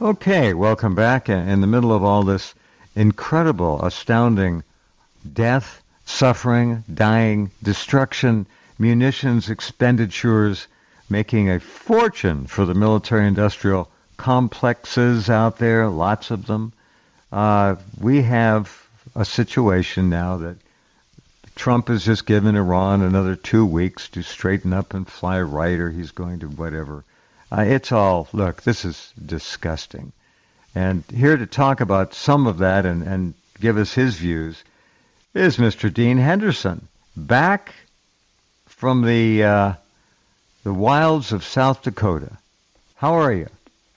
Okay, welcome back. In the middle of all this incredible, astounding death, suffering, dying, destruction, munitions expenditures, making a fortune for the military-industrial complexes out there, lots of them. We have a situation now that Trump has just given Iran another 2 weeks to straighten up and fly right, or he's going to whatever. It's all, look, this is disgusting. And here to talk about some of that and give us his views is Mr. Dean Henderson, back from the wilds of South Dakota. How are you?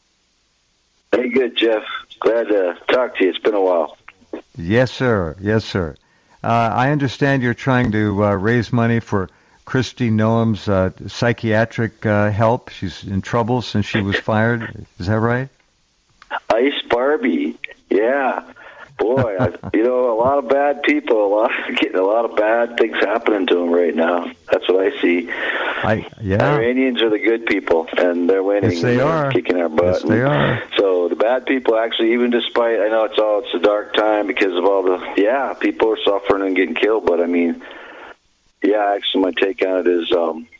Hey, good, Jeff. Glad to talk to you. It's been a while. Yes, sir. Yes, sir. I understand you're trying to raise money for Kristi Noem's psychiatric help. She's in trouble since she was fired. Is that right? Ice Barbie. Yeah. Boy, a lot of bad people, getting a lot of bad things happening to them right now. That's what I see. Iranians are the good people, and they're winning. Yes, they are. Kicking our butt. Yes, they are. So the bad people actually, even despite, I know it's a dark time because of all the, people are suffering and getting killed, but I mean, actually my take on it is,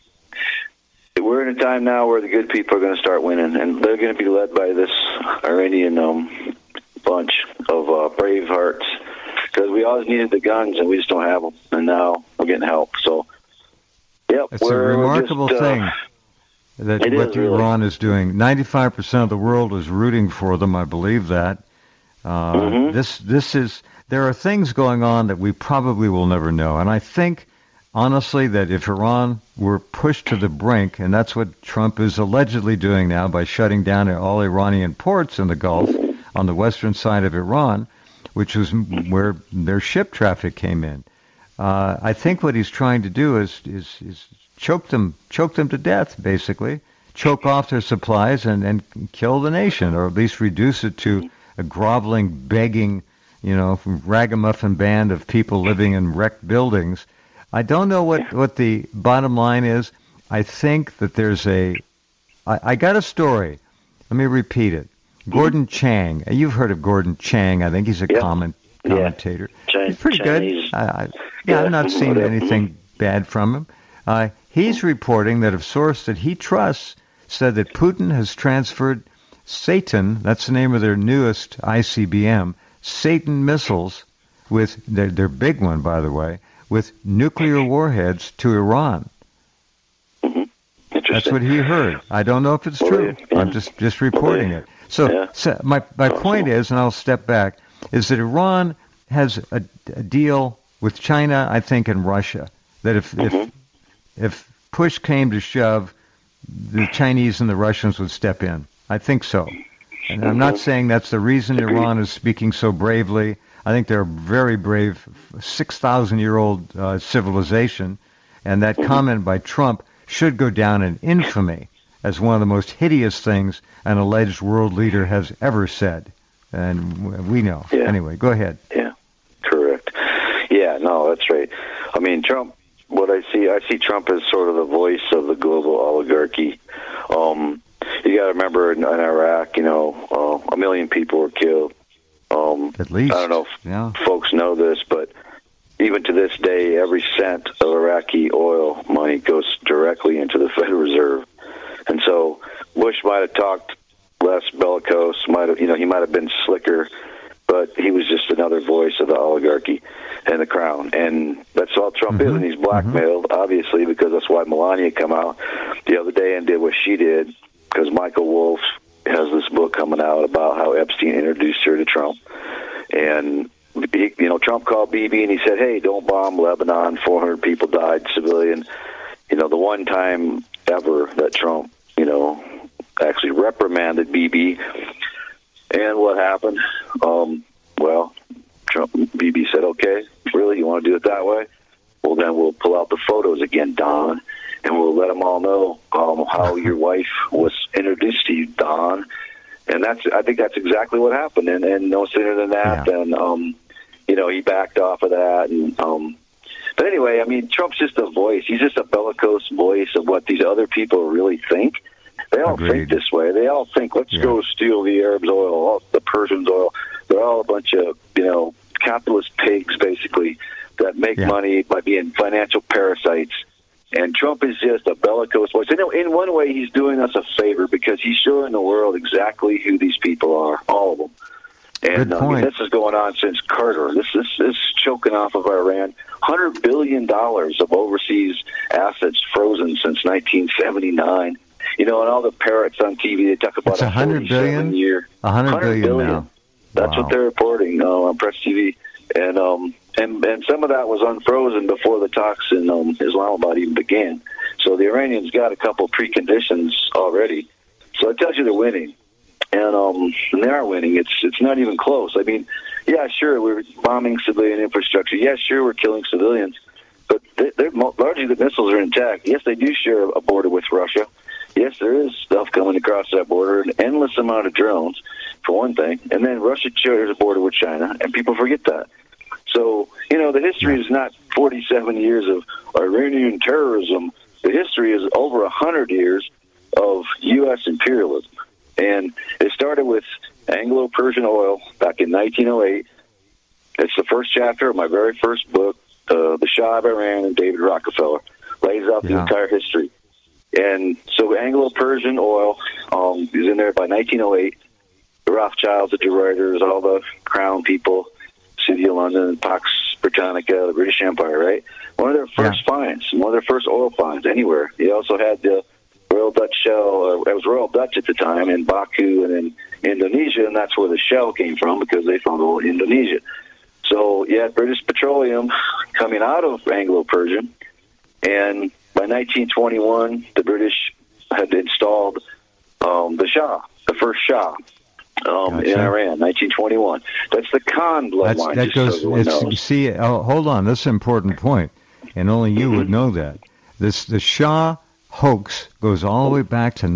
we're in a time now where the good people are going to start winning, and they're going to be led by this Iranian bunch of brave hearts, because we always needed the guns and we just don't have them, and now we're getting help. So, it's a remarkable thing that what Iran is doing. 95% of the world is rooting for them. I believe that. This is, there are things going on that we probably will never know, and I think, honestly, that if Iran were pushed to the brink, and that's what Trump is allegedly doing now by shutting down all Iranian ports in the Gulf on the western side of Iran, which was where their ship traffic came in. I think what he's trying to do is choke them to death, basically, choke off their supplies and kill the nation, or at least reduce it to a groveling, begging, ragamuffin band of people living in wrecked buildings. I don't know what the bottom line is. I think that there's I got a story. Let me repeat it. Gordon Chang. You've heard of Gordon Chang. I think he's a commentator. He's pretty good. I've not seen anything bad from him. He's reporting that a source that he trusts said that Putin has transferred Satan, that's the name of their newest ICBM, Satan missiles, with their big one, by the way, with nuclear warheads to Iran. That's what he heard. I don't know if it's true. I'm just reporting it. So my point is, and I'll step back, is that Iran has a deal with China, I think, and Russia, that if push came to shove, the Chinese and the Russians would step in. I think so. And I'm not saying that's the reason Iran is speaking so bravely. I think they're a very brave 6,000-year-old civilization, and that comment by Trump should go down in infamy as one of the most hideous things an alleged world leader has ever said. And we know. Yeah. Anyway, go ahead. Yeah, correct. Yeah, no, that's right. I mean, Trump, I see Trump as sort of the voice of the global oligarchy. You got to remember in Iraq, 1 million people were killed. At least. I don't know if folks know this, but even to this day, every cent of Iraqi oil money goes directly into the Federal Reserve. And so Bush might have talked less bellicose, he might have been slicker, but he was just another voice of the oligarchy and the crown. And that's all Trump is, and he's blackmailed, obviously, because that's why Melania came out the other day and did what she did, because Michael Wolff has this book coming out about how Epstein introduced her to Trump. And, Trump called Bibi and he said, hey, don't bomb Lebanon. 400 people died, civilian. The one time ever that Trump, actually reprimanded Bibi. And what happened? Bibi said, okay, really, you want to do it that way? Well, then we'll pull out the photos again, Don, and we'll let them all know how your wife was introduced to you, Don. And I think that's exactly what happened. And no sooner than that, then, he backed off of that. And, but anyway, I mean, Trump's just a voice. He's just a bellicose voice of what these other people really think. They all think this way. They all think, let's go steal the Arabs' oil, the Persians' oil. They're all a bunch of, capitalist pigs, basically, that make money by being financial parasites. And Trump is just a bellicose voice. In one way, he's doing us a favor because he's showing the world exactly who these people are, all of them. And this is going on since Carter. This is choking off of Iran. $100 billion of overseas assets frozen since 1979. And all the parrots on TV, they talk about a 147 year. $100 billion now. That's what they're reporting on Press TV. And some of that was unfrozen before the talks in Islamabad even began. So the Iranians got a couple preconditions already. So it tells you they're winning. And they are winning. It's not even close. I mean, yeah, sure, we're bombing civilian infrastructure. Yeah, sure, we're killing civilians. But they're largely the missiles are intact. Yes, they do share a border with Russia. Yes, there is stuff coming across that border, an endless amount of drones, for one thing. And then Russia shares a border with China, and people forget that. So, the history is not 47 years of Iranian terrorism. The history is over 100 years of U.S. imperialism. And it started with Anglo-Persian oil back in 1908. It's the first chapter of my very first book, The Shah of Iran and David Rockefeller. Lays out the entire history. And so Anglo-Persian oil is in there by 1908. The Rothschilds, the De Reuters, all the crown people, City of London, Pax Britannica, the British Empire, right? One of their first finds, one of their first oil finds anywhere. They also had the Royal Dutch Shell, it was Royal Dutch at the time, in Baku and in Indonesia, and that's where the shell came from because they found oil in Indonesia. So you had British Petroleum coming out of Anglo-Persian, and by 1921, the British had installed the Shah, the first Shah. In Iran, 1921. That's the Khan bloodline. That goes. See, hold on. That's an important point, and only you would know that. The Shah hoax goes all the way back to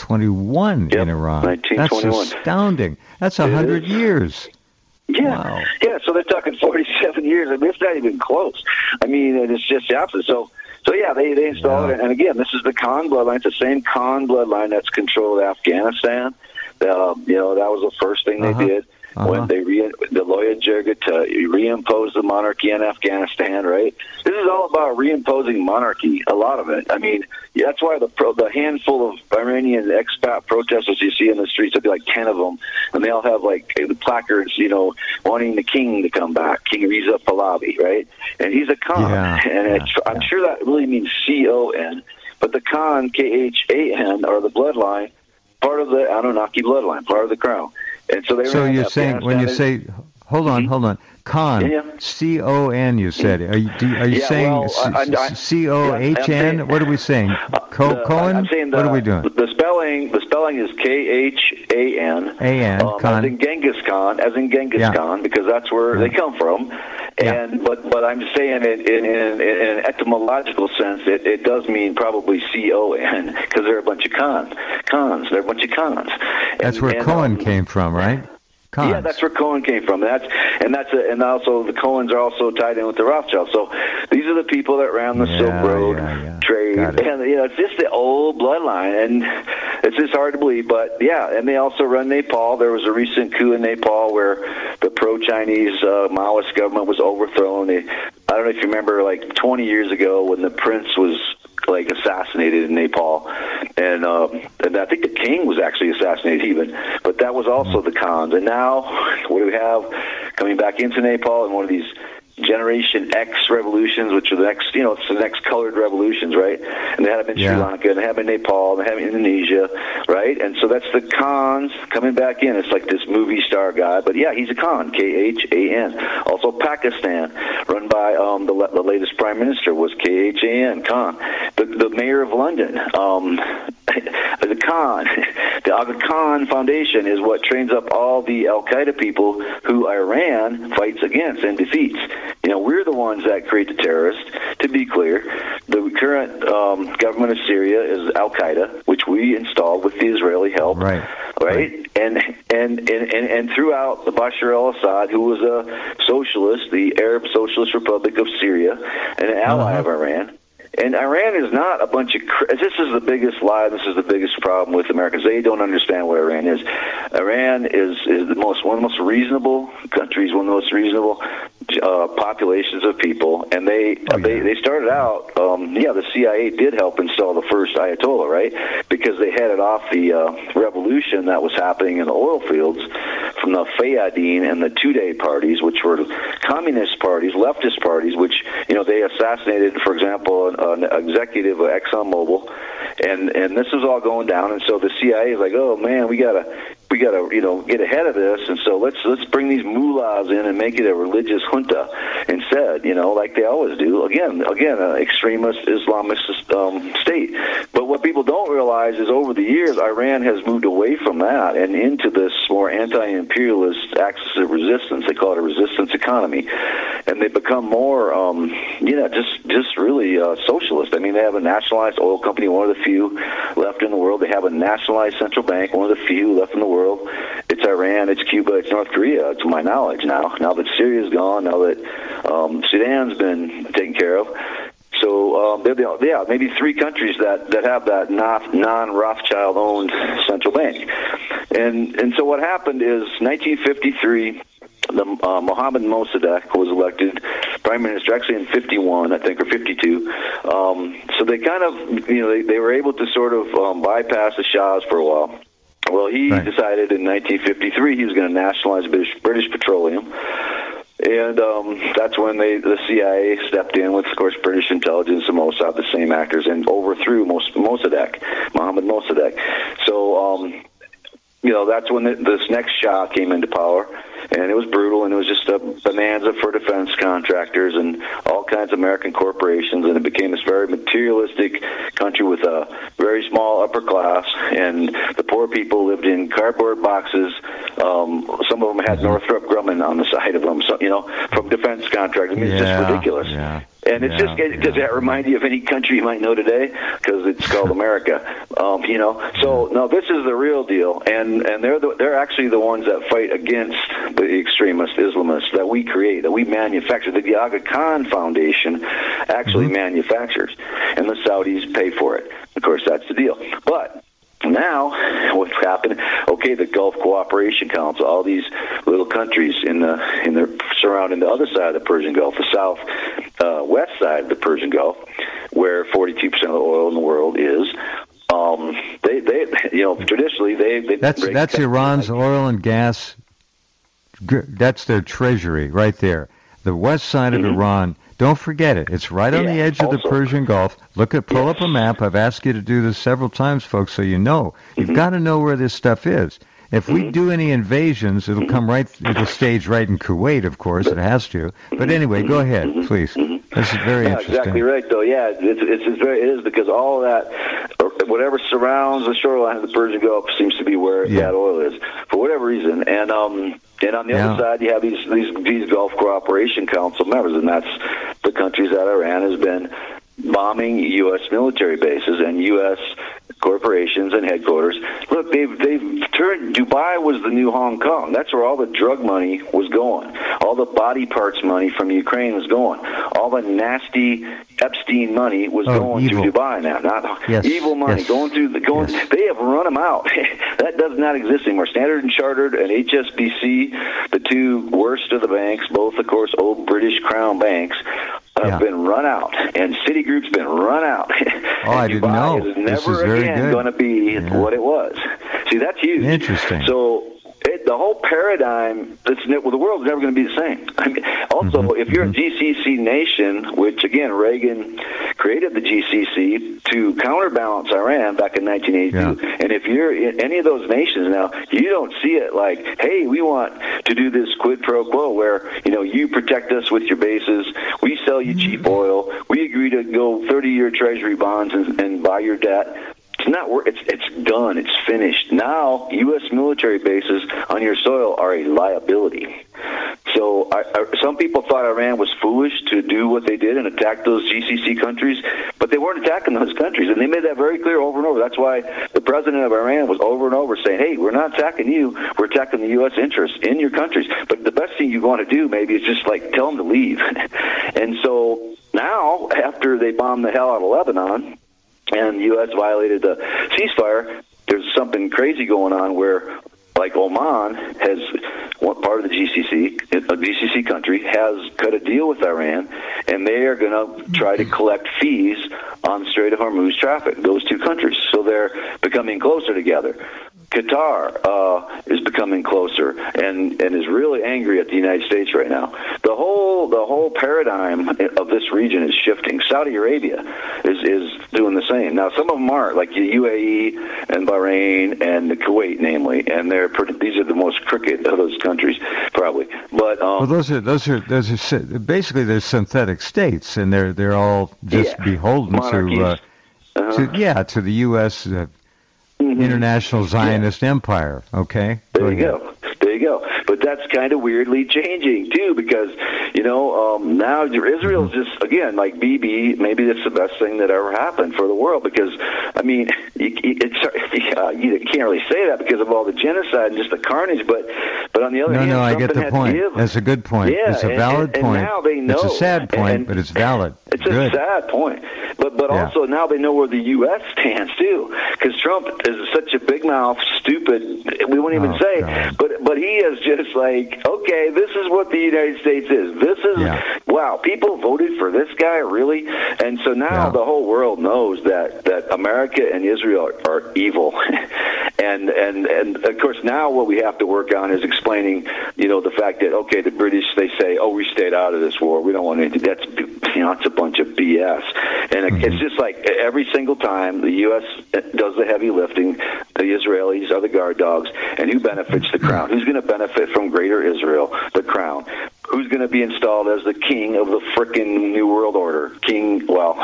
1921 in Iran. 1921. That's astounding. That's 100 years. Yeah, wow. Yeah. So they're talking 47 years. I mean, it's not even close. I mean, it's just the opposite. So yeah, they installed it, and again, this is the Khan bloodline. It's the same Khan bloodline that's controlled Afghanistan. That was the first thing they did when they the Loya Jirga to reimpose the monarchy in Afghanistan, right? This is all about reimposing monarchy, a lot of it. I mean, that's why the handful of Iranian expat protesters you see in the streets, there'll be like 10 of them, and they all have like the placards, wanting the king to come back, King Reza Pahlavi, right? And he's a Khan, I'm sure that really means C-O-N, but the Khan, K-H-A-N, are the bloodline, part of the Anunnaki bloodline, part of the crown. And so you're saying, when you say, hold on, Khan, C-O-N, you said. Are you saying C-O-H-N? What are we saying? Cohen? I'm saying what are we doing? The spelling is K-H-A-N. A-N, Khan. As in Genghis Khan, because that's where they come from. And but I'm saying it in an etymological sense, it does mean probably C-O-N, because they're a bunch of cons. They're a bunch of cons. That's where Cohen came from, right? Cons. Yeah, that's where Cohen came from. And also the Cohens are also tied in with the Rothschilds. So these are the people that ran the Silk Road trade, and it's just the old bloodline, and it's just hard to believe. But and they also run Nepal. There was a recent coup in Nepal where the pro-Chinese Maoist government was overthrown. I don't know if you remember, like 20 years ago when the prince was assassinated in Nepal, and I think the king was actually assassinated even, but that was also the Khans. And now what do we have coming back into Nepal in one of these Generation X revolutions, which are the next, it's the next colored revolutions, right? And they have them in Sri Lanka, and they have them in Nepal, and they have them in Indonesia, right? And so that's the Khans coming back in. It's like this movie star guy, but he's a Khan, K-H-A-N. Also Pakistan, run by the latest prime minister was K-H-A-N, Khan. The mayor of London, the Khan. The Aga Khan Foundation is what trains up all the Al-Qaeda people who Iran fights against and defeats. We're the ones that create the terrorists. To be clear, the current government of Syria is Al-Qaeda, which we installed with the Israeli help. Right. And throughout the Bashar al-Assad, who was a socialist, the Arab Socialist Republic of Syria, and an ally of Iran. And Iran is not a bunch of... This is the biggest lie. This is the biggest problem with Americans. They don't understand what Iran is. Iran is one of the most reasonable countries, one of the most reasonable populations of people. And they started out... the CIA did help install the first Ayatollah, right? Because they headed off the revolution that was happening in the oil fields from the Fayadin and the Tudeh parties, which were communist parties, leftist parties, which, they assassinated, for example, an executive of ExxonMobil, and this was all going down, and so the CIA is like, oh man, we gotta get ahead of this, and so let's bring these mullahs in and make it a religious junta instead, like they always do. Again, extremist Islamist state. But what people don't realize is over the years, Iran has moved away from that and into this more anti-imperialist axis of resistance. They call it a resistance economy, and they become more, just really socialist. I mean, they have a nationalized oil company, one of the few left in the world. They have a nationalized central bank, one of the few left in the world. It's Iran, it's Cuba, it's North Korea, to my knowledge now. Now that Syria's gone, now that Sudan's been taken care of. So, maybe three countries that have that non-Rothschild-owned central bank. And so what happened is 1953, Mohammad Mossadegh was elected prime minister, actually in 51, I think, or 52. So they kind of, they were able to sort of bypass the Shahs for a while. Well, he decided in 1953 he was going to nationalize British Petroleum. And that's when the CIA stepped in with, of course, British intelligence and Mossad, the same actors, and overthrew Mossadegh, Mohammad Mossadegh. So, that's when this next Shah came into power. And it was brutal, and it was just a bonanza for defense contractors and all kinds of American corporations, and it became this very materialistic country with a very small upper class, and the poor people lived in cardboard boxes. Some of them had Northrop Grumman on the side of them, so, from defense contractors. I mean, it's just ridiculous. Yeah. And it's does that remind you of any country you might know today? Because it's called America. So no, this is the real deal, and they're actually the ones that fight against the extremist Islamists that we create, that we manufacture. The Aga Khan Foundation actually manufactures, and the Saudis pay for it. Of course, that's the deal. But now, what's happened? Okay, the Gulf Cooperation Council, all these little countries in the surrounding the other side of the Persian Gulf, the west side of the Persian Gulf, where 42% of the oil in the world is. Traditionally that's Iran's oil and gas. That's their treasury right there. The west side of Iran. Don't forget it. It's right on the edge of the Persian Gulf. Pull up a map. I've asked you to do this several times, folks, so you know. You've got to know where this stuff is. If we do any invasions, it'll stage right in Kuwait, of course. It has to. But anyway, go ahead, please. This is very interesting. Exactly right, though. Yeah, it is because all of that, whatever surrounds the shoreline of the Persian Gulf seems to be where that oil is, for whatever reason. And on the other side, you have these Gulf Cooperation Council members, and that's the countries that Iran has been bombing U.S. military bases and U.S. corporations and headquarters. Look, they've turned Dubai was the new Hong Kong. That's where all the drug money was going. All the body parts money from Ukraine was going. All the nasty Epstein money was going to Dubai now. Not evil money going through They have run them out. That does not exist anymore. Standard and Chartered and HSBC, the two worst of the banks, both of course old British Crown banks, have been run out, and Citigroup's been run out. I didn't know. Is never again going to be what it was. See, that's huge. Interesting. So the whole paradigm, the world's never going to be the same. I mean, also, if you're a GCC nation, which again Reagan created the GCC to counterbalance Iran back in 1982, and if you're in any of those nations now, you don't see it like, hey, we want to do this quid pro quo where you protect us with your bases, we sell you cheap oil, we agree to go 30-year Treasury bonds and buy your debt. It's not work. It's done. It's finished. Now, U.S. military bases on your soil are a liability. So some people thought Iran was foolish to do what they did and attack those GCC countries, but they weren't attacking those countries, and they made that very clear over and over. That's why the president of Iran was over and over saying, hey, we're not attacking you. We're attacking the U.S. interests in your countries. But the best thing you want to do maybe is just tell them to leave. And so now, after they bombed the hell out of Lebanon and the U.S. violated the ceasefire, there's something crazy going on where, like Oman has, one part of the GCC country, has cut a deal with Iran, and they are going to try to collect fees on Strait of Hormuz traffic, those two countries. So they're becoming closer together. Qatar is becoming closer and is really angry at the United States right now. The whole paradigm of this region is shifting. Saudi Arabia is doing the same. Now, some of them aren't, like the UAE and Bahrain and the Kuwait, namely, and these are the most crooked of those countries, probably. But well, those are basically they're synthetic states, and they're all just beholden to the U.S. International Zionist Empire. Okay, there you go. But that's kind of weirdly changing too, because now Israel's just, again, like Bibi. Maybe that's the best thing that ever happened for the world, because I mean, you can't really say that because of all the genocide and just the carnage. But on the other hand, I get the point. That's a good point. Yeah, it's a valid point. And now they know. It's a sad point, but it's valid. It's a sad point. But also now they know where the U.S. stands too, because Trump is such a big mouth, stupid. We won't even say. God. But he is just like, okay, this is what the United States is. This is wow. People voted for this guy, really, and so now the whole world knows that America and Israel are evil, and of course now what we have to work on is explaining, the fact that the British, they say, we stayed out of this war. We don't want anything. That's it's a bunch of BS, and it's just like every single time the U.S. does the heavy lifting, the Israelis are the guard dogs, and who benefits? The crown. Who's going to benefit from Greater Israel? The crown. Who's going to be installed as the king of the frickin' New World Order? King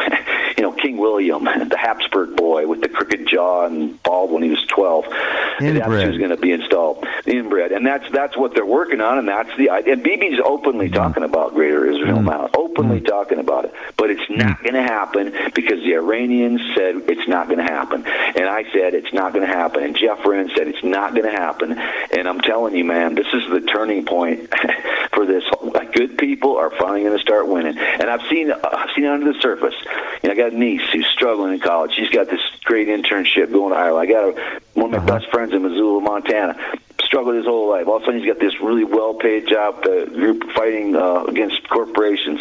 William, the Habsburg boy with the crooked jaw and bald when he was 12. Inbred. That's who's going to be installed. Inbred. And that's what they're working on, and that's the idea. And Bibi's openly talking about Greater Israel now. Openly talking about it. But it's not going to happen because the Iranians said it's not going to happen. And I said it's not going to happen. And Jeff Wren said it's not going to happen. And I'm telling you, man, this is the turning point for this. Good people are finally going to start winning, and I've seen under the surface. I got a niece who's struggling in college. She's got this great internship going to Ireland. I got one of my best friends in Missoula, Montana. Struggled his whole life. All of a sudden, he's got this really well-paid job, group fighting against corporations.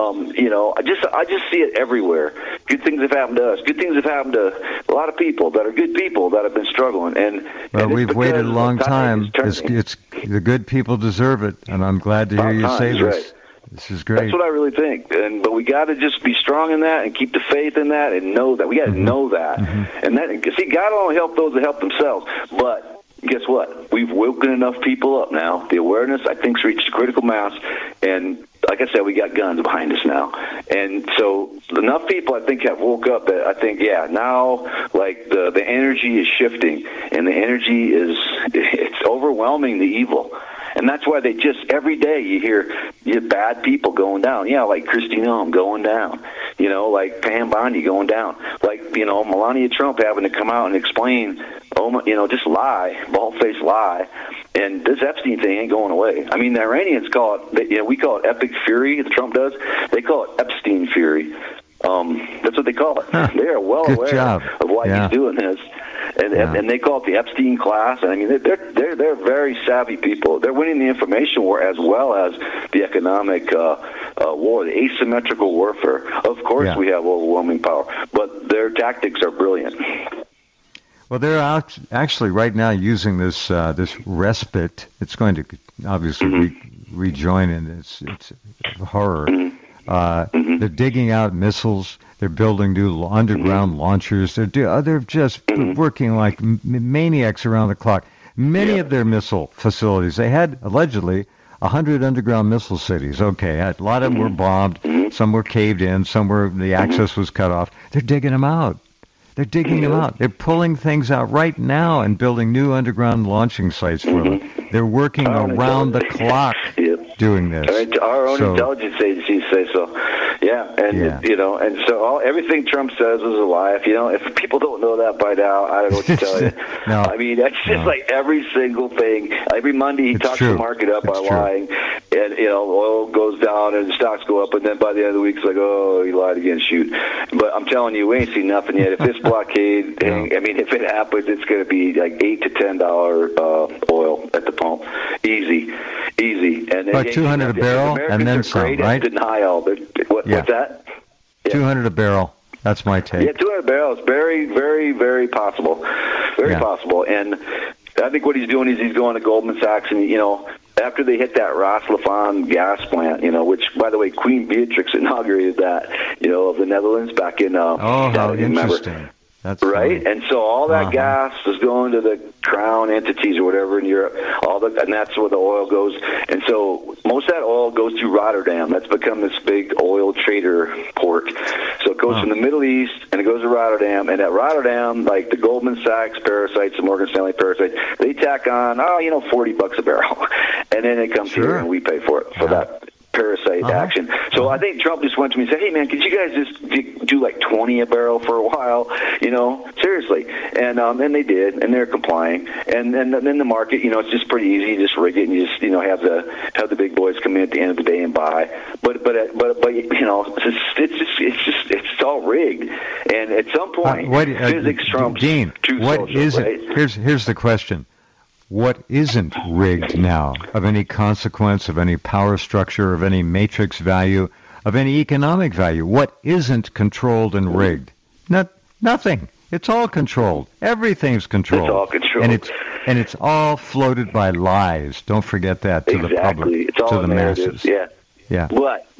I just see it everywhere. Good things have happened to us. Good things have happened to a lot of people that are good people that have been struggling. And we've waited a long time. It's the good people deserve it, and I'm glad to hear you say this. Right. This is great. That's what I really think. But we got to just be strong in that and keep the faith in that and know that. We got to know that. And God will only help those that help themselves. But guess what? We've woken enough people up now. The awareness, I think, has reached a critical mass. And like I said, we got guns behind us now. And so enough people, I think, have woke up that I think, now, like, the energy is shifting. And the energy it's overwhelming the evil. And that's why they just, every day you hear bad people going down. Like Kristi Noem going down. Like Pam Bondi going down. Like, Melania Trump having to come out and explain, just lie, bald-faced lie. And this Epstein thing ain't going away. I mean, the Iranians call it, we call it epic fury, Trump does. They call it Epstein fury. That's what they call it. They are well aware of why he's doing this. And they call it the Epstein class. And I mean, they're very savvy people. They're winning the information war as well as the economic war, the asymmetrical warfare. Of course, we have overwhelming power, but their tactics are brilliant. Well, they're actually right now using this respite. It's going to obviously rejoin in its horror. They're digging out missiles. They're building new underground launchers. They're just working like maniacs around the clock. Many of their missile facilities, they had allegedly 100 underground missile cities. Okay, a lot of them were bombed. Some were caved in. Some were the access was cut off. They're digging them out. They're digging them out. They're pulling things out right now and building new underground launching sites for them. They're working around the clock doing this. Our own intelligence agencies say so. And so everything Trump says is a lie. If people don't know that by now, I don't know what to tell you. No, I mean, that's just like every single thing. Every Monday he talks the market up by lying, and oil goes down down and the stocks go up, and then by the end of the week, it's like, oh, he lied again, shoot. But I'm telling you, we ain't seen nothing yet. If this blockade, if it happens, it's going to be like $8 to $10 oil at the pump, easy. And about 200 a barrel, and then some, right? Denial. What's that? Yeah. 200 a barrel. That's my take. Yeah, 200 barrels. Very, very, very possible. Very possible. And I think what he's doing is he's going to Goldman Sachs, and, after they hit that Ras Laffan gas plant, which, by the way, Queen Beatrix inaugurated that, of the Netherlands back in... how interesting. That's right, funny. and so all that gas is going to the crown entities or whatever in Europe. And that's where the oil goes. And so most of that oil goes through Rotterdam. That's become this big oil trader port. So it goes from the Middle East and it goes to Rotterdam. And at Rotterdam, like the Goldman Sachs parasites, the Morgan Stanley parasites, they tack on $40 a barrel, and then it comes here and we pay for it for that parasite action. So I think Trump just went to me and said, hey, man, could you guys just do like 20 a barrel for a while? Seriously. And then they did, and they're complying. And then the market, it's just pretty easy. You just rig it, and you just, have the big boys come in at the end of the day and buy. But it's all rigged. And at some point, physics trumps Dean, true what social, is right? it? Here's the question. What isn't rigged now, of any consequence, of any power structure, of any matrix value, of any economic value? What isn't controlled and rigged? Nothing. It's all controlled. Everything's controlled. It's all controlled. And it's all floated by lies. Don't forget that to the public, it's all to the masses. Yeah.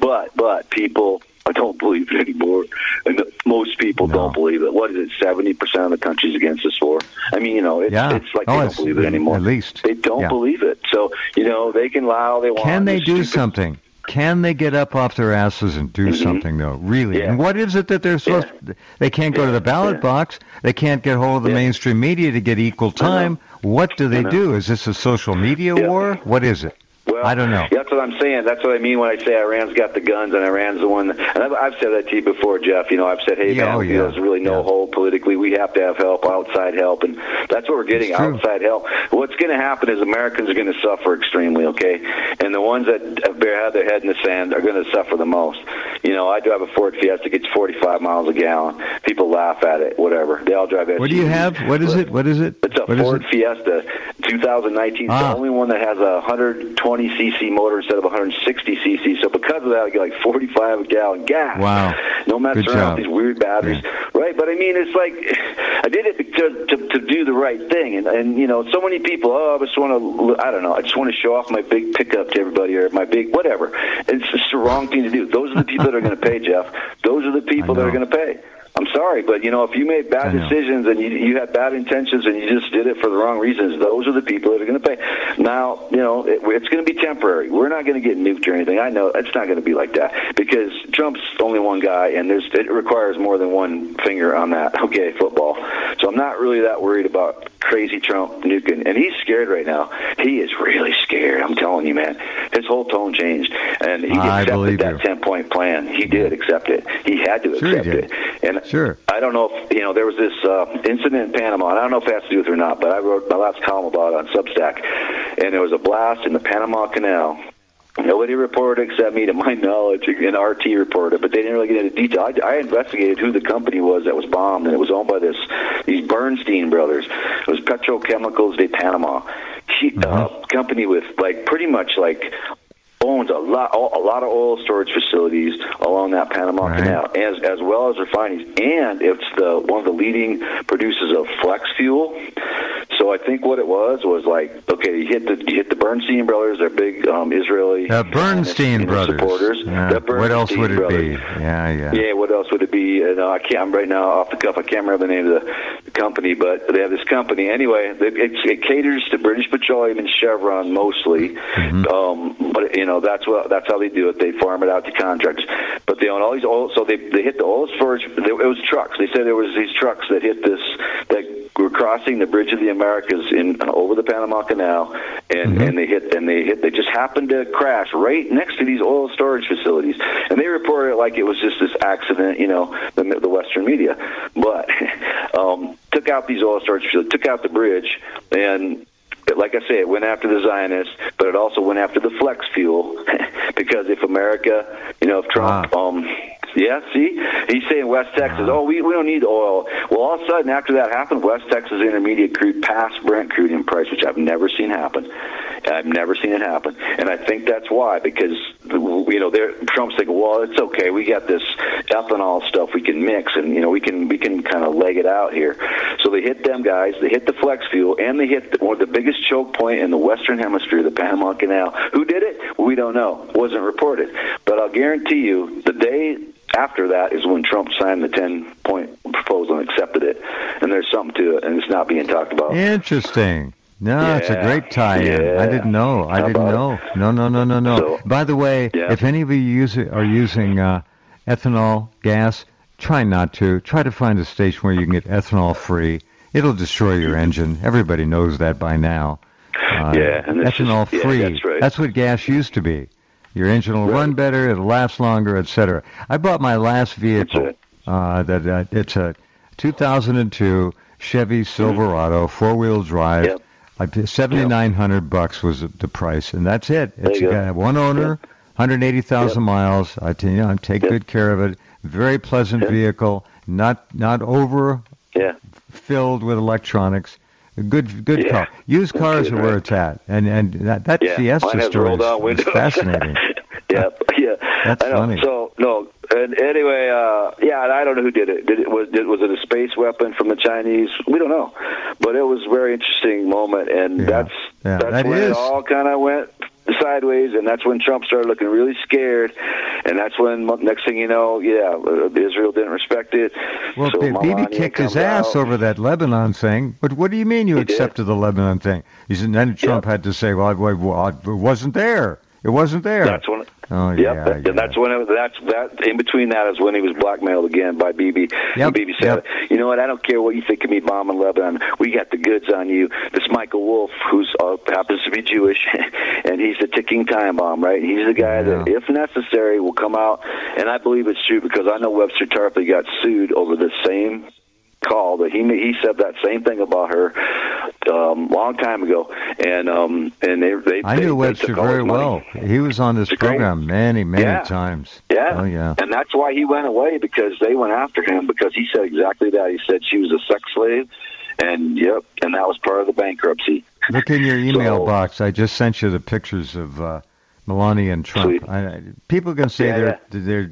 But people don't believe it anymore, and most people don't believe it. What is it? 70% of the country's against this war. I mean, it's like they don't believe it anymore. At least they don't believe it. So they can lie all they want. Can they do something? Can they get up off their asses and do something, though? Really? And what is it that they're supposed to... They can't go to the ballot box. They can't get hold of the mainstream media to get equal time. What do they do? Is this a social media war? What is it? Well, I don't know. That's what I'm saying. That's what I mean when I say Iran's got the guns and Iran's the one. And I've said that to you before, Jeff. I've said, hey, man, there's really no hold politically. We have to have help, outside help. And that's what we're getting, outside help. What's going to happen is Americans are going to suffer extremely, okay? And the ones that have their head in the sand are going to suffer the most. I drive a Ford Fiesta. It gets 45 miles a gallon. People laugh at it, whatever. They all drive SUVs. What do you have? What is it? It's a Ford Fiesta, 2019. It's the only one that has a 120cc motor instead of 160cc. So because of that, I get like 45 a gallon gas. Wow. No mess around with these weird batteries. Yeah. Right? But I mean, it's like, I did it to do the right thing. And so many people, I just want to show off my big pickup to everybody or my big whatever. It's just the wrong thing to do. Those are the people that are going to pay, Jeff. Those are the people that are going to pay. I'm sorry, but if you made bad decisions and you had bad intentions and you just did it for the wrong reasons, those are the people that are going to pay. Now, it's going to be temporary. We're not going to get nuked or anything. I know it's not going to be like that because Trump's only one guy, and it requires more than one finger on that. Okay, football. So I'm not really that worried about crazy Trump nuking, and he's scared right now. He is really scared. I'm telling you, man. His whole tone changed, and he accepted that 10-point plan. He did accept it. He had to accept it. And I don't know if, there was this incident in Panama, and I don't know if it has to do with it or not, but I wrote my last column about it on Substack, and there was a blast in the Panama Canal. Nobody reported except me, to my knowledge, and RT reported, but they didn't really get into detail. I investigated who the company was that was bombed, and it was owned by these Bernstein brothers. It was Petrochemicals de Panama, company with pretty much owns a lot of oil storage facilities along that Panama Canal, as well as refineries, and it's one of the leading producers of flex fuel. So I think what it was you hit the Bernstein brothers, they're big Israeli Bernstein brothers supporters. What else would it be? Yeah. What else would it be? I'm right now off the cuff. I can't remember the name of the company, but they have this company anyway. It caters to British Petroleum and Chevron mostly, but that's how they do it. They farm it out to contractors. But they own all these oil. So they hit the oil storage. It was trucks. They said there was these trucks that hit that were crossing the Bridge of the Americas over the Panama Canal, and they just happened to crash right next to these oil storage facilities. And they reported it like it was just this accident, the Western media. But took out these oil storage facilities, took out the bridge, and like I say, it went after the Zionists, but it also went after the flex fuel. because if America, if Trump, yeah, see, he's saying West Texas, we don't need oil. Well, all of a sudden, after that happened, West Texas intermediate crude passed Brent crude in price, which I've never seen happen. I've never seen it happen, and I think that's why, because Trump's thinking, well, it's okay, we got this ethanol stuff we can mix, and we can kind of leg it out here. So they hit them guys, they hit the flex fuel, and they hit one of the biggest choke point in the Western Hemisphere, the Panama Canal. Who did it? We don't know. Wasn't reported, but I'll guarantee you, the day after that is when Trump signed the 10-point proposal and accepted it, and there's something to it, and it's not being talked about. Interesting. No, it's a great tie-in. Yeah. I didn't know. No. So, by the way, if any of you are using ethanol gas, try not to. Try to find a station where you can get ethanol free. It'll destroy your engine. Everybody knows that by now. And ethanol free. That's right. That's what gas used to be. Your engine will run better. It'll last longer, etc. I bought my last vehicle. It's a 2002 Chevy Silverado 4-wheel drive. Yep. $7,900 was the price, and that's it. It's got one owner, 180,000 miles. I take good care of it. Very pleasant vehicle, not over filled with electronics. Good car. Used cars are where it's at, and that Fiesta story is fascinating. That's funny. So no. And anyway, I don't know who did it. Was it a space weapon from the Chinese? We don't know, but it was a very interesting moment, and that's when it all kind of went sideways, and that's when Trump started looking really scared, and that's when next thing you know, Israel didn't respect it. Well, so Bibi kicked his ass over that Lebanon thing. But what do you mean you accepted the Lebanon thing? And then Trump had to say, well, it wasn't there. It wasn't there. That's when. And that's when that in between that is when he was blackmailed again by Bibi. And Bibi said, "You know what? I don't care what you think of me bombing Lebanon. We got the goods on you." This Michael Wolff, who happens to be Jewish, and he's the ticking time bomb, right? He's the guy that, if necessary, will come out. And I believe it's true because I know Webster Tarpley got sued over the same call that he said that same thing about her long time ago, and they I knew Webster very well. He was on this program many times. And that's why he went away, because they went after him, because he said exactly that. He said she was a sex slave, and that was part of the bankruptcy. Look in your email box. I just sent you the pictures of Melania and Trump. People can say they're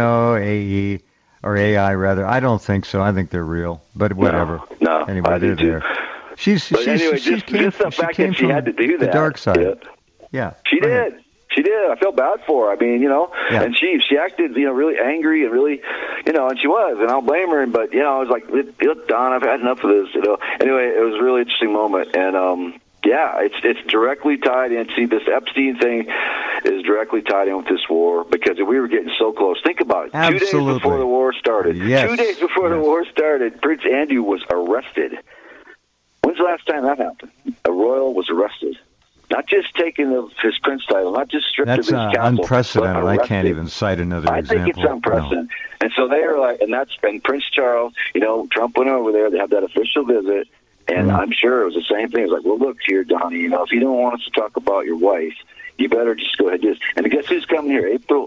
AE. Or AI, rather. I don't think so. I think they're real. But whatever. No, anyway, they're there. She just the fact that she had to do that. The dark side. She did. She did. I felt bad for her. I mean, and she acted, really angry and really, and she was, and I'll blame her. But, I was like, look, Don, I've had enough of this, Anyway, it was a really interesting moment. And, it's directly tied in. See, this Epstein thing is directly tied in with this war, because we were getting so close. Think about it. Absolutely. 2 days before the war started. Yes. 2 days before the war started, Prince Andrew was arrested. When's the last time that happened? A royal was arrested. Not just taking his prince title, not just stripped of his castle. That's unprecedented. I can't even cite another example. I think it's unprecedented. No. And so they were like, and Prince Charles, Trump went over there. They had that official visit. And I'm sure it was the same thing. It was like, well, look here, Donnie, if you don't want us to talk about your wife, you better just go ahead. And guess who's coming here? April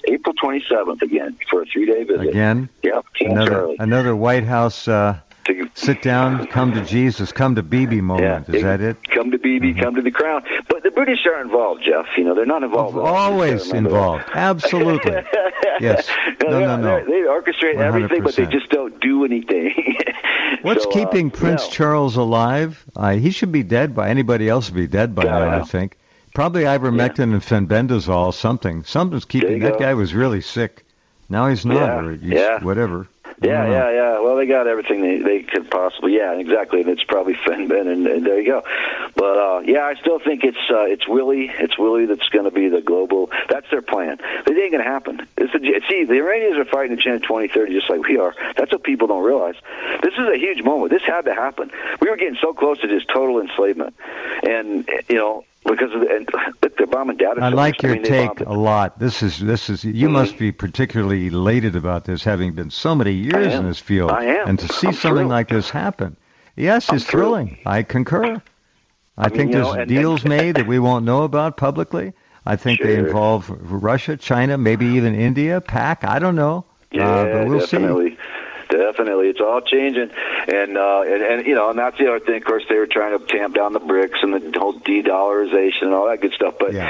27th again for a 3-day visit. Again? Yep, King Charlie. Another White House sit down, come to Jesus, come to Bibi moment. Is that it? Come to Bibi, come to the crown. But the British are involved, Jeff. They're not involved. Always involved. Absolutely. Yes. No. They orchestrate 100%. Everything, but they just don't do anything. What's keeping Prince Charles alive? He should be dead by anybody else would be dead by now, I think. Probably ivermectin and fenbendazole, something. Something's keeping that guy was really sick. Now he's not, or whatever. Yeah. Well, they got everything they could possibly. Yeah, exactly. And it's probably Fenben, and there you go. But I still think it's Willie. It's Willie that's going to be the global. That's their plan. It ain't going to happen. See, the Iranians are fighting Agenda 2030 just like we are. That's what people don't realize. This is a huge moment. This had to happen. We were getting so close to just total enslavement, and because of the bombing data. I like your take a lot. This is. You must be particularly elated about this, having been so many years in this field. I am. And to see something like this happen, yes, it's thrilling. I concur. I think there's deals made that we won't know about publicly. I think they involve Russia, China, maybe even India, PAC. I don't know. Yeah, but we'll definitely. see. Definitely, it's all changing, and and that's the other thing. Of course, they were trying to tamp down the BRICS and the whole de-dollarization and all that good stuff. But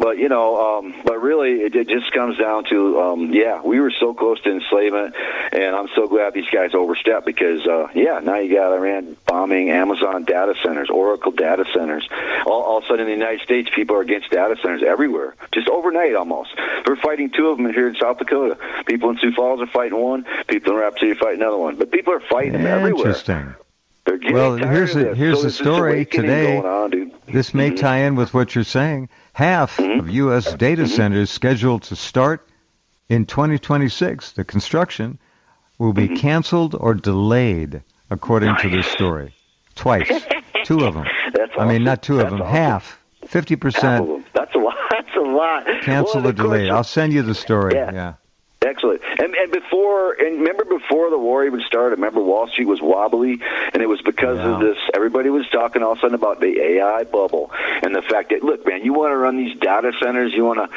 but really, it just comes down to we were so close to enslavement, and I'm so glad these guys overstepped because now you got Iran bombing Amazon data centers, Oracle data centers. All of a sudden, in the United States, people are against data centers everywhere, just overnight almost. We're fighting two of them here in South Dakota. People in Sioux Falls are fighting one. People in Rapid City are fighting another one, but people are fighting them everywhere. Interesting. Well, here's the story today. This may tie in with what you're saying. Half of U.S. data centers scheduled to start in 2026, the construction will be canceled or delayed, according to this story. Twice. Two of them. That's awesome. I mean, not two of them. Awesome. Half. 50%. That's a lot. That's a lot. Canceled or delayed. I'll send you the story. Yeah. Excellent. And remember before the war even started, remember Wall Street was wobbly, and it was because of this. Everybody was talking all of a sudden about the AI bubble and the fact that, look, man, you want to run these data centers,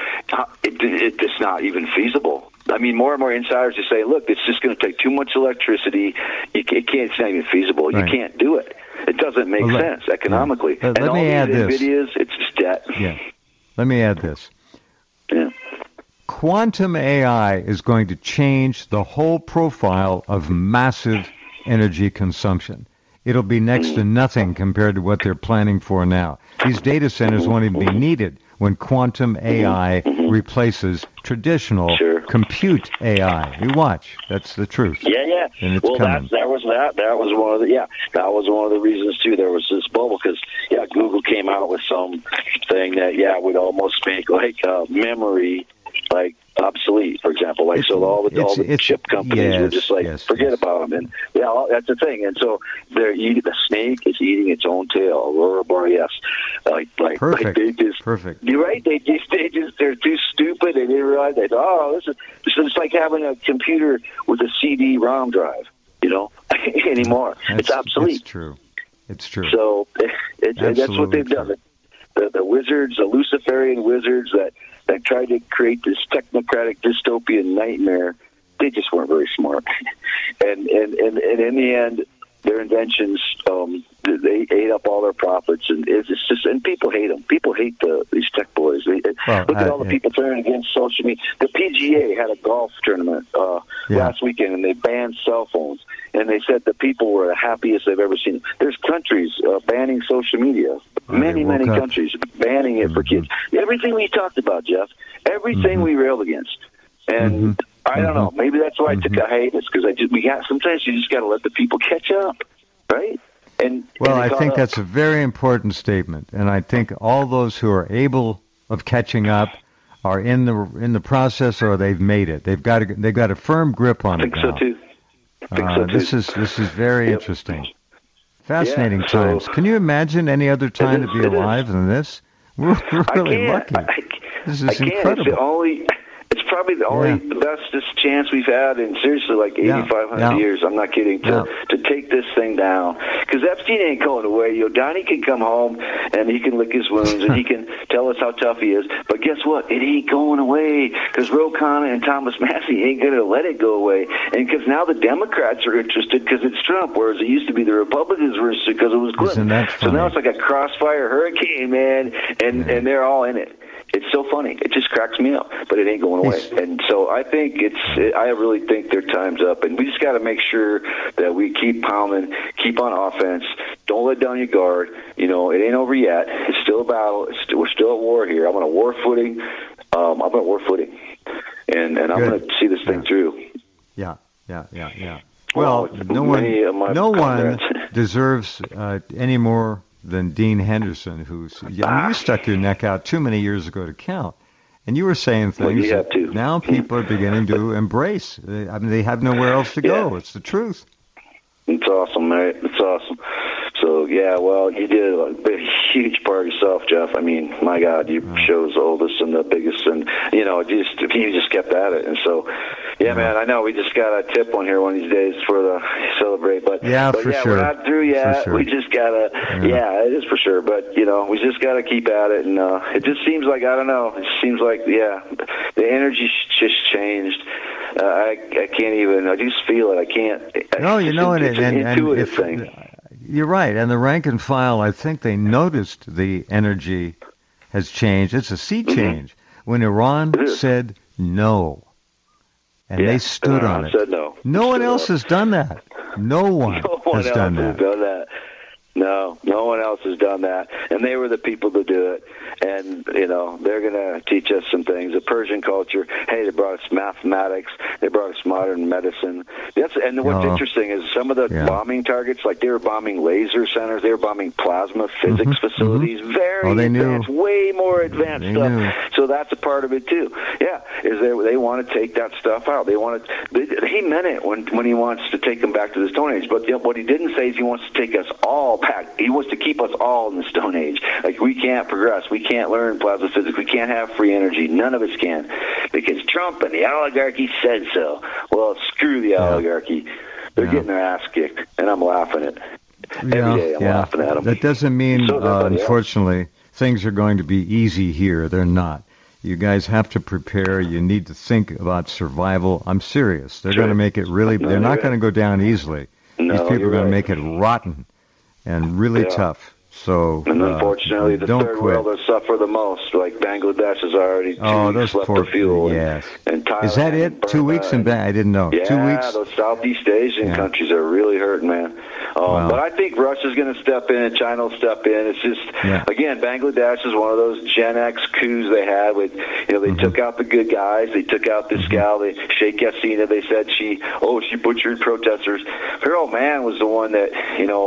it's not even feasible. I mean, more and more insiders are saying, look, it's just going to take too much electricity. It's not even feasible. Right. You can't do it. It doesn't make sense economically. Let and all me add these this. NVIDIAs, it's just debt. Yeah. Let me add this. Yeah. Quantum AI is going to change the whole profile of massive energy consumption. It'll be next to nothing compared to what they're planning for now. These data centers won't even be needed when quantum AI replaces traditional compute AI. You watch. That's the truth. Yeah. And it's coming. That was one of the reasons too. There was this bubble because Google came out with something that would almost make like memory like obsolete, for example. Like so, all the chip companies were just like forget about them, and that's the thing. And so the snake is eating its own tail. Aurora Borealis, perfect. Like they just, perfect. You're right. They're too stupid. They didn't realize that. It's like having a computer with a CD-ROM drive. Anymore. It's obsolete. It's true. So that's what they've done. The wizards, the Luciferian wizards that tried to create this technocratic dystopian nightmare, they just weren't very smart. And in the end, their inventions, they ate up all their profits, and it's just, and people hate them. People hate these tech boys. Look at all the people turning against social media. The PGA had a golf tournament last weekend, and they banned cell phones. And they said the people were the happiest they've ever seen. There's countries banning social media. Many countries banning it for kids. Everything we talked about, Jeff. Everything we railed against. And I don't know. Maybe that's why I took a hiatus because sometimes you just got to let the people catch up, right? I think that's a very important statement, and I think all those who are able of catching up are in the process, or they've made it. They've got a firm grip on it now. I think so too. This is very interesting. Fascinating times. Can you imagine any other time to be alive than this? We're really lucky. This is incredible. It's probably the only bestest chance we've had in seriously like 8,500 years. I'm not kidding. To take this thing down, because Epstein ain't going away. Donnie can come home and he can lick his wounds and he can tell us how tough he is. But guess what? It ain't going away because Ro Khanna and Thomas Massie ain't going to let it go away. And because now the Democrats are interested because it's Trump, whereas it used to be the Republicans were interested because it was Clinton. So now it's like a crossfire hurricane, man, and they're all in it. It's so funny. It just cracks me up, but it ain't going away. And so I think I really think their time's up, and we just got to make sure that we keep pounding, keep on offense. Don't let down your guard. It ain't over yet. It's still a battle. We're still at war here. I'm on a war footing. I'm on war footing, and I'm going to see this thing through. Yeah. Well, no one deserves any more than Dean Henderson, you stuck your neck out too many years ago to count, and you were saying things that now people are beginning to embrace. They have nowhere else to go. It's the truth. It's awesome, mate. It's awesome. So, you did a huge part of yourself, Jeff. I mean, my God, you chose the oldest and the biggest, and you just kept at it. And so, Yeah, man, I know. We just got a tip on here one of these days for the celebrate, but for sure. We're not through yet. Sure. We just gotta. Yeah, it is for sure. But we just gotta keep at it, and it just seems like I don't know. It seems like the energy just changed. I can't even. I just feel it. I can't. No, it's an intuitive thing. You're right, and the rank and file, I think they noticed the energy has changed. It's a sea change. When Iran said no. And they stood on it. Said no. No one else has done that. No one has done that. No one else has done that. And they were the people to do it. And, they're going to teach us some things. The Persian culture, hey, they brought us mathematics. They brought us modern medicine. And what's interesting is some of the bombing targets, like they were bombing laser centers, they were bombing plasma physics facilities, very advanced, way more advanced stuff. Knew. So that's a part of it, too. Yeah, is they want to take that stuff out. He meant it when he wants to take them back to the Stone Age. But what he didn't say is he wants to take us all back. He wants to keep us all in the Stone Age. Like, we can't progress. We can't learn plasma physics. We can't have free energy. None of us can. Because Trump and the oligarchy said so. Well, screw the oligarchy. They're getting their ass kicked, and I'm laughing at it. Every day I'm laughing at them. That doesn't mean, unfortunately, things are going to be easy here. They're not. You guys have to prepare. You need to think about survival. I'm serious. They're going to make it really... they're not going to go down easily. These people are going to make it rotten and really tough. So, and unfortunately, the third world will suffer the most. Like Bangladesh is already 2 weeks left of fuel. Yes. And Thailand, is that it? 2 weeks in Bangladesh? I didn't know. Yeah, 2 weeks? Those Southeast Asian countries are really hurting, man. But I think Russia's going to step in and China will step in. It's just, again, Bangladesh is one of those Gen X coups they had with, they took out the good guys. They took out this gal, Sheikh Hasina. They said she butchered protesters. Her old man was the one that,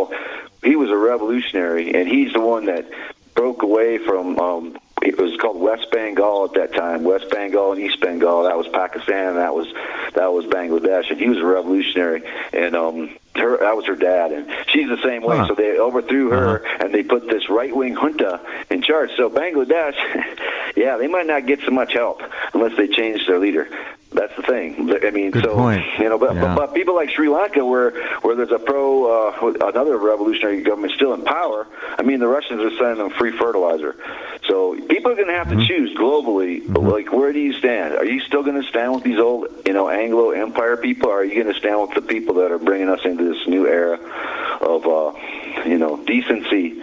he was a revolutionary, and he's the one that broke away from, it was called West Bengal at that time, West Bengal and East Bengal. That was Pakistan, and that was Bangladesh, and he was a revolutionary, and that was her dad, and she's the same way. So they overthrew her, and they put this right-wing junta in charge. So Bangladesh, they might not get so much help unless they change their leader. That's the thing. I mean, Good point. But people like Sri Lanka, where there's a another revolutionary government still in power. I mean, the Russians are sending them free fertilizer. So people are going to have to choose globally. Like, where do you stand? Are you still going to stand with these old, Anglo Empire people? Or are you going to stand with the people that are bringing us into this new era of, decency?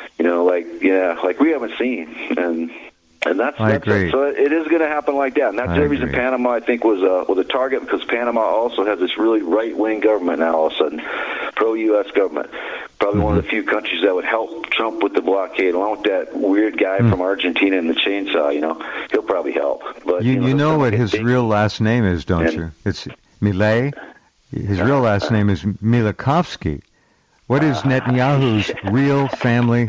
Like we haven't seen. And that's so it is going to happen like that, and that's the reason Panama, I think, was a target, because Panama also has this really right-wing government now. All of a sudden, pro-U.S. government, probably one of the few countries that would help Trump with the blockade, along with that weird guy from Argentina in the chainsaw. He'll probably help. But you know what his real last name is, don't you? It's Milei. His real last name is Milikovsky. What is Netanyahu's real family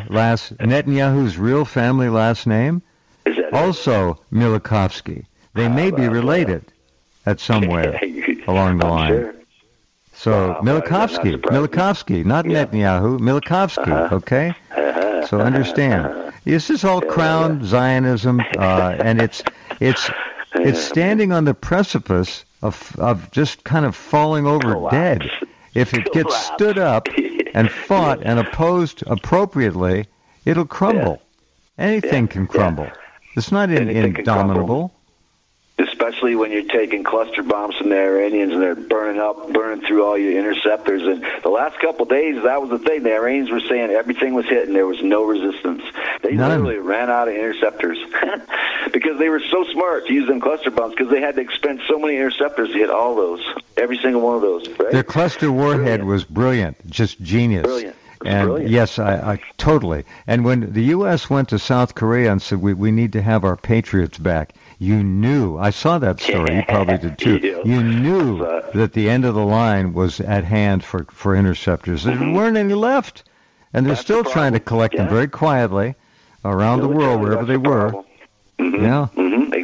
last name? Also Milikovsky. They may be related at somewhere along the line. Sure. So Milikovsky, not Netanyahu, Milikovsky, okay? So understand. This is all crown Zionism, and it's standing on the precipice of just kind of falling over dead. If it gets stood up and fought and opposed appropriately, it'll crumble. Anything can crumble. It's not indomitable. Especially when you're taking cluster bombs from the Iranians and they're burning through all your interceptors. And the last couple of days, that was the thing. The Iranians were saying everything was hit and there was no resistance. They literally ran out of interceptors because they were so smart to use them cluster bombs, because they had to expend so many interceptors to hit all those, every single one of those. Right? Their cluster warhead was brilliant, just genius. Brilliant. And yes, I totally. And when the U.S. went to South Korea and said, we need to have our Patriots back, you knew, I saw that story, you probably did too, you knew that the end of the line was at hand for interceptors. There weren't any left. And they're still trying to collect them very quietly around the world, wherever they were. Exactly.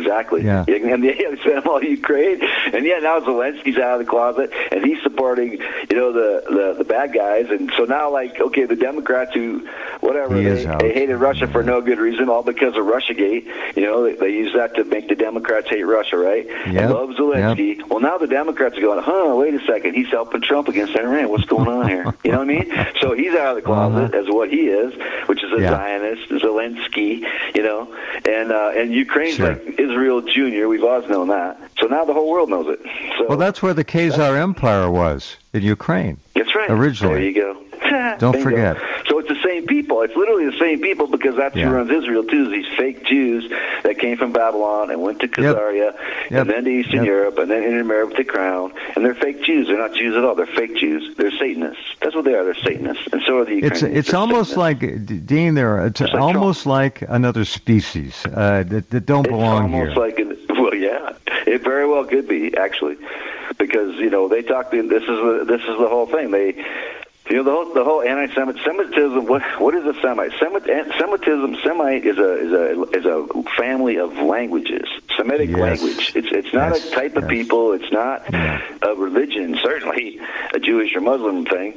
exactly. Yeah. And they sent them all to Ukraine. And now Zelensky's out of the closet, and he's supporting, the bad guys. And so now, okay, the Democrats who, whatever, they hated Russia for no good reason, all because of Russiagate. They use that to make the Democrats hate Russia, right? Yep. And love Zelensky. Yep. Well, now the Democrats are going, wait a second, he's helping Trump against Iran. What's going on here? You know what I mean? So he's out of the closet as what he is, which is a Zionist, Zelensky, and Ukraine's like Israel Jr. We've always known that. So now the whole world knows it. So, well, that's where the Khazar Empire was, in Ukraine. That's right. Originally. There you go. Don't forget. So it's the same people. It's literally the same people because that's who runs Israel, too, these fake Jews that came from Babylon and went to Khazaria and then to Eastern Europe and then intermarried with the crown. And they're fake Jews. They're not Jews at all. They're fake Jews. They're Satanists. That's what they are. They're Satanists. And so are the Ukrainians. It's almost like, Dean, it's almost like another species that don't belong here. It's almost like, it very well could be, actually. Because, they talk, this is the whole thing. The whole anti-Semitism. What is a Semite? Semite is a family of languages. Semitic language. It's not a type of people. It's not a religion. Certainly a Jewish or Muslim thing.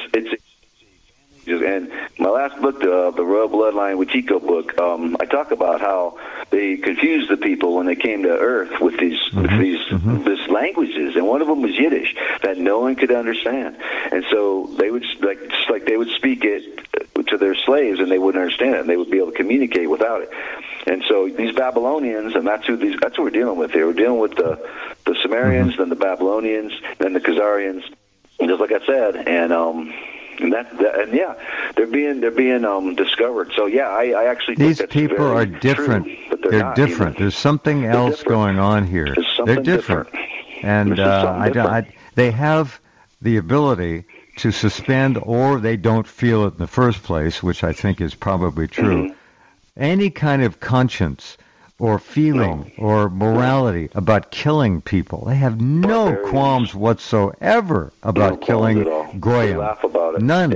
And my last book, the Royal Bloodline Wetiko book, I talk about how they confused the people when they came to Earth with these languages, and one of them was Yiddish that no one could understand, and so they would they would speak it to their slaves, and they wouldn't understand it, and they would be able to communicate without it. And so these Babylonians, and that's what we're dealing with here. We're dealing with the Sumerians, then the Babylonians, then the Khazarians, just like I said, and they're being discovered. So I actually think these people are different. True, they're different. There's something else going on here. They're different, and they have the ability to suspend, or they don't feel it in the first place, which I think is probably true. Any kind of conscience or feeling or morality about killing people. They have no qualms whatsoever about killing Goyim. They laugh about it. None.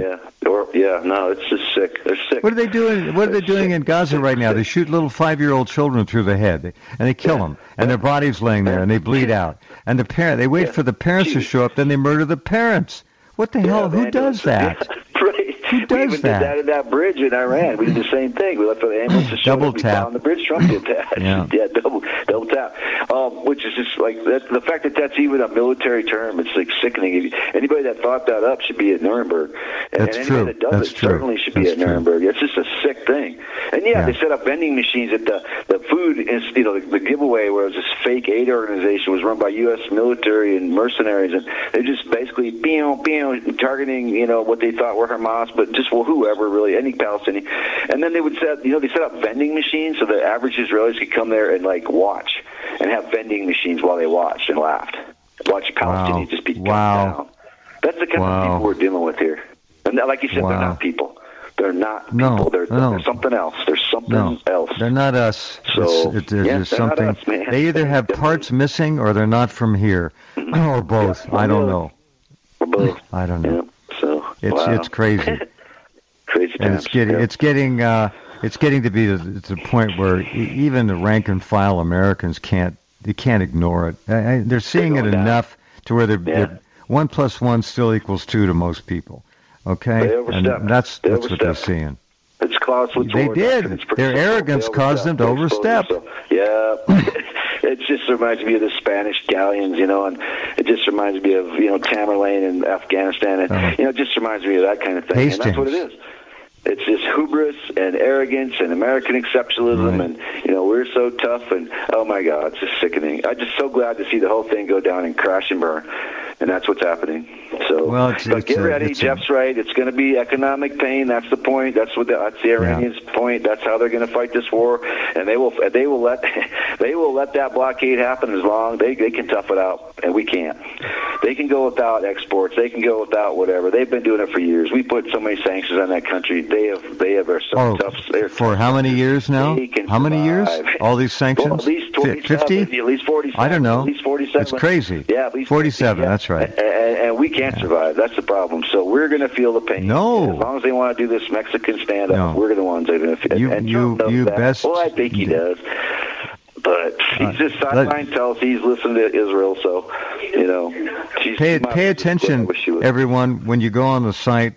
No, it's just sick. They're sick. What are they doing? What are they doing in Gaza right now? They shoot little 5-year-old children through the head, and they kill them, and their bodies laying there, and they bleed out. And they wait for the parents to show up, then they murder the parents. What the hell? Who does that? Right. Who does we even that? did that in that bridge in Iran. We did the same thing. We left for the ambulance to show double tap on the bridge. Trump did that. Double tap. Which is just like the fact that that's even a military term. It's like sickening. Anybody that thought that up should be at Nuremberg, and anybody that does it certainly should be at Nuremberg. It's just a sick thing. And they set up vending machines at the food. The giveaway where it was this fake aid organization was run by U.S. military and mercenaries, and they just basically targeting what they thought were Hamas, but just whoever really, any Palestinian. And then they would set up vending machines so the average Israelis could come there and watch and have vending machines while they watched and laughed. Watch Palestinians just be gunned down. That's the kind of people we're dealing with here. And like you said, they're not people. They're not people. They're something else. There's something else. They're not us. So there's something. Not us, man. They either have parts missing or they're not from here, or both. I don't know. Or both. I don't know. Yeah. So it's crazy. Crazy times. And it's getting to be to the point where even the rank and file Americans can't ignore it. They're seeing it enough to where they're 1 + 1 still equals 2 to most people. Okay, and that's what they're seeing. It's Clausewitz. They did. Their arrogance caused them to overstep. Yeah. It just reminds me of the Spanish galleons, and it just reminds me of, Tamerlane in Afghanistan, and, it just reminds me of that kind of thing. Hastings. And that's what it is. It's just hubris and arrogance and American exceptionalism, and, we're so tough, and, oh, my God, it's just sickening. I'm just so glad to see the whole thing go down and crash and burn, and that's what's happening. So, get ready. Jeff's right. It's going to be economic pain. That's the point. That's the Iranians' point. That's how they're going to fight this war, and they will let that blockade happen as long they can tough it out, and we can't. They can go without exports. They can go without whatever. They've been doing it for years. We put so many sanctions on that country. They are so tough. For how many years now? How many years? All these sanctions? Well, at least 50? At least 47. I don't know. At least 47. It's crazy. Yeah, at least 47. That's right. And we can't survive. That's the problem. So we're going to feel the pain. No. As long as they want to do this Mexican stand-up, we're the ones that are going to feel it. You best. Well, I think he does. But he's just sideline tells he's listening to Israel, so, you know. Pay attention, everyone, when you go on the site.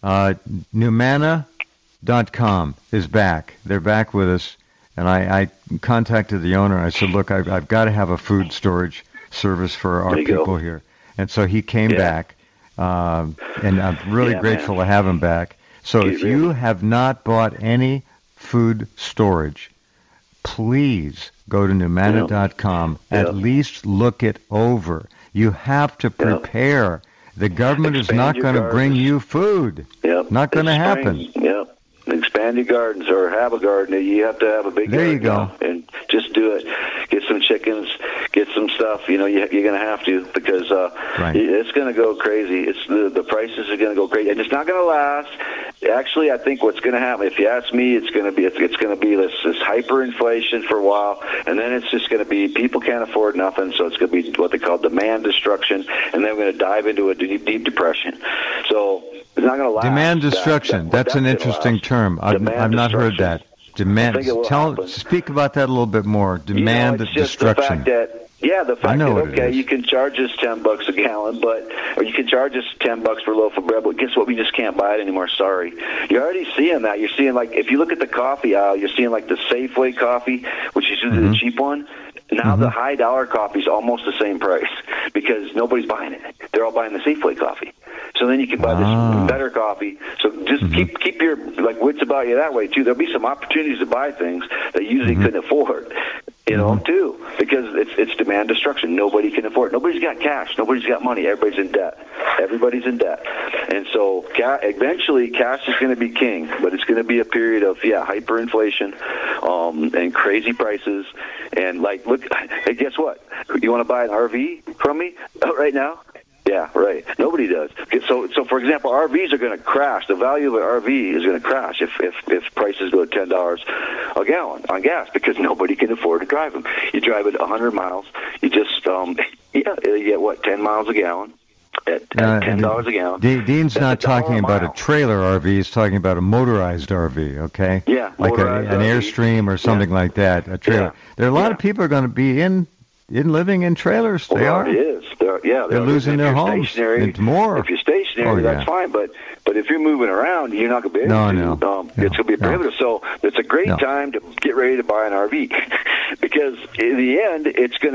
Numanna.com is back. They're back with us. And I contacted the owner. I said, look, I've got to have a food storage service for our people here. And so he came back. And I'm really grateful to have him back. So if you have not bought any food storage, please go to Numanna.com. At least look it over. You have to prepare. The government is not going to bring you food. Not going to happen. Expand your gardens or have a garden. You have to have a big garden. There you go. And just do it. Get some chickens. Get some stuff. You know, you're going to have to because it's going to go crazy. It's the prices are going to go crazy, and it's not going to last. Actually, I think what's going to happen, if you ask me, it's going to be this hyperinflation for a while, and then it's just going to be people can't afford nothing, so it's going to be what they call demand destruction, and then we're going to dive into a deep depression. So it's not going to last. Demand destruction. That's an interesting term. I've not heard that. Demand. Speak about that a little bit more. Demand destruction. The fact that you can charge us $10 a gallon, or you can charge us $10 for a loaf of bread, but guess what? We just can't buy it anymore. Sorry. You're already seeing that. You're seeing, like, if you look at the coffee aisle, you're seeing like the Safeway coffee, which is usually the cheap one. Now the high dollar coffee is almost the same price because nobody's buying it. They're all buying the Safeway coffee. So then you can buy this better coffee. So just keep your wits about you that way too. There'll be some opportunities to buy things that you usually couldn't afford. You know, too, because it's demand destruction. Nobody can afford it. Nobody's got cash. Nobody's got money. Everybody's in debt. And so eventually cash is going to be king, but it's going to be a period of, hyperinflation and crazy prices. And, look, hey, guess what? You want to buy an RV from me right now? Yeah, right. Nobody does. So for example, RVs are going to crash. The value of an RV is going to crash if prices go to $10 a gallon on gas because nobody can afford to drive them. You drive it 100 miles. You just you get 10 miles a gallon at $10 a gallon. Dean's not talking about a trailer RV. He's talking about a motorized RV. Okay. Yeah. Like an Airstream or something like that. A trailer. There are a lot of people are going to be in living in trailers. They are. It is. They're losing their homes. It's more. If you're stationary, that's fine. But if you're moving around, you're not going to be able to. It's going to be prohibitive. So it's a great time to get ready to buy an RV because in the end,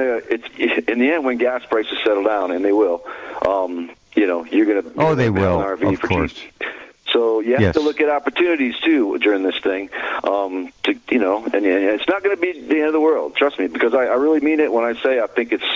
when gas prices settle down, and they will, you're going to. Oh, they will. An RV of course. Cheap. So you have to look at opportunities too during this thing, and it's not going to be the end of the world. Trust me, because I really mean it when I say I think it's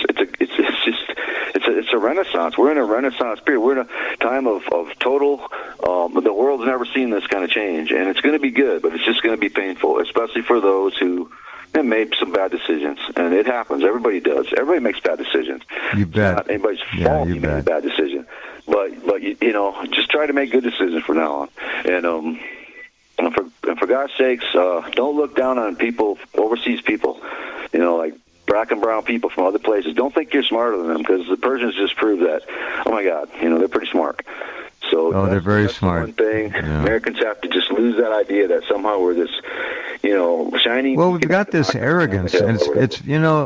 a renaissance. We're in a renaissance period. We're in a time of total. The world's never seen this kind of change, and it's going to be good, but it's just going to be painful, especially for those who made some bad decisions. And it happens. Everybody does. Everybody makes bad decisions. You bet. It's not anybody's fault you made a bad decision. But just try to make good decisions from now on. And for God's sakes, don't look down on people, overseas people, like black and brown people from other places. Don't think you're smarter than them because the Persians just proved that. Oh my God, they're pretty smart. So they're very smart. One thing Americans have to just lose that idea that somehow we're this, shining. Well, we've got this arrogance, and it's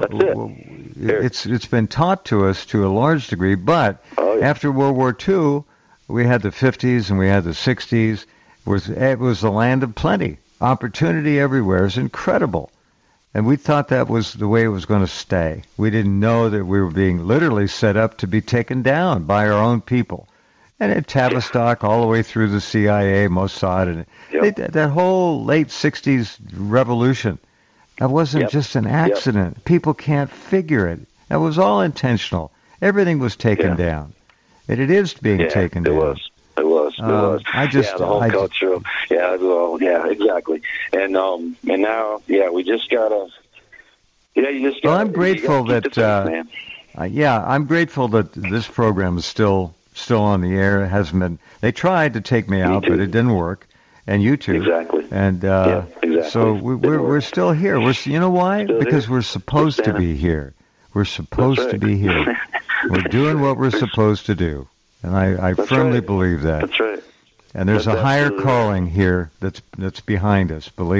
been taught to us to a large degree. But after World War II, we had the 50s and we had the 60s. It was the land of plenty, opportunity everywhere. It's incredible, and we thought that was the way it was going to stay. We didn't know that we were being literally set up to be taken down by our own people. And at Tavistock, all the way through the CIA, Mossad, and that whole late 60s revolution, that wasn't just an accident. People can't figure it. That was all intentional. Everything was taken down. And it is being taken down. It was. The whole culture. Exactly. And now, we just gotta. Well, I'm grateful that. I'm grateful that this program is still on the air. It hasn't been. They tried to take me out, but it didn't work. And you too. Exactly. And exactly. So we're still here. You know why? Because we're supposed to be here. We're supposed to be here. We're doing what we're supposed to do. And I firmly believe that. That's right. And there's a higher calling here that's behind us. Believe it.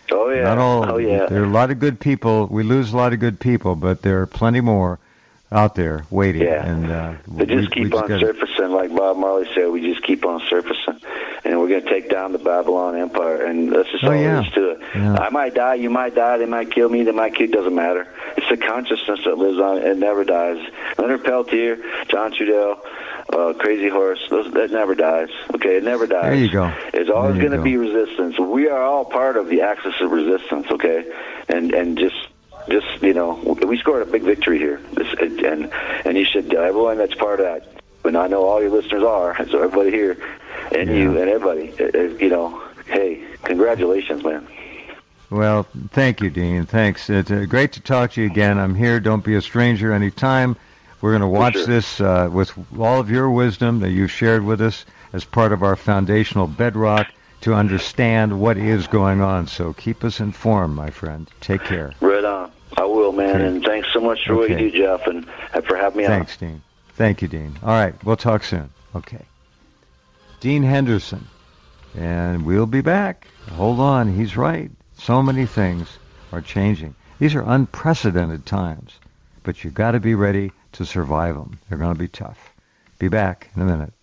Oh yeah. Not all. Oh yeah. There are a lot of good people. We lose a lot of good people, but there are plenty more out there waiting. Yeah. And they just keep on surfacing, like Bob Marley said. We just keep on surfacing, and we're going to take down the Babylon Empire. And that's just all there is to it. Yeah. I might die. You might die. They might kill me. They might kill. Doesn't matter. It's the consciousness that lives on. It never dies. Leonard Peltier, John Trudell, Crazy Horse. That never dies. Okay, it never dies. There you go. It's always going to be resistance. We are all part of the axis of resistance. Okay, and just we scored a big victory here, and you should, everyone that's part of that, and I know all your listeners are, so everybody here, and you, and everybody, hey, congratulations, man. Well, thank you, Dean. Thanks. It's great to talk to you again. I'm here. Don't be a stranger anytime. We're going to watch this with all of your wisdom that you've shared with us as part of our foundational bedrock to understand what is going on. So keep us informed, my friend. Take care. Right on. I will, man, and thanks so much for what you do, Jeff, and for having me on. Thanks, Dean. Thank you, Dean. All right, we'll talk soon. Okay. Dean Henderson, and we'll be back. Hold on, he's right. So many things are changing. These are unprecedented times, but you've got to be ready to survive them. They're going to be tough. Be back in a minute.